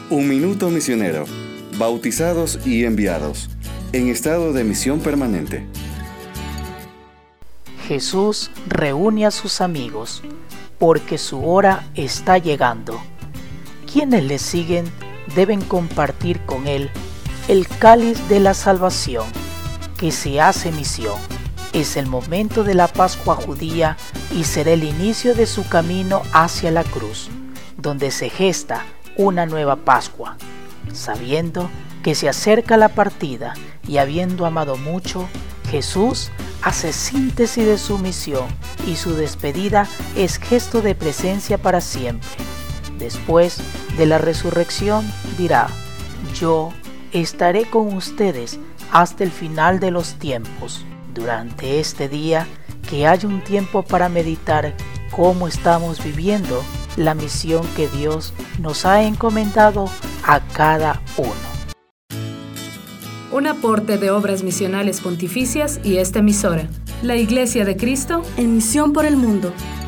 Un minuto misionero, bautizados y enviados, en estado de misión permanente. Jesús reúne a sus amigos, porque su hora está llegando. Quienes le siguen deben compartir con él el cáliz de la salvación, que se hace misión. Es el momento de la Pascua judía y será el inicio de su camino hacia la cruz, donde se gesta una nueva Pascua. Sabiendo que se acerca la partida y habiendo amado mucho, Jesús hace síntesis de su misión y su despedida es gesto de presencia para siempre. Después de la resurrección dirá: yo estaré con ustedes hasta el final de los tiempos. Durante este día, que haya un tiempo para meditar cómo estamos viviendo la misión que Dios nos ha encomendado a cada uno. Un aporte de Obras Misionales Pontificias y esta emisora, la Iglesia de Cristo en misión por el mundo.